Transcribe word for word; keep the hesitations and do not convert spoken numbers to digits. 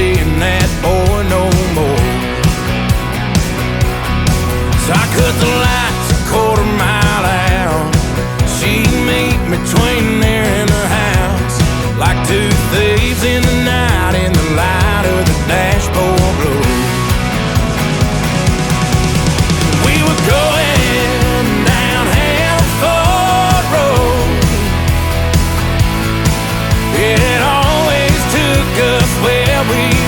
seeing that boy no more. So I cut the lights a quarter mile out. She'd meet me between there and her house, like two thieves in the night in the light of the dashboard glow. We were going down Hanford Road. It always took us where we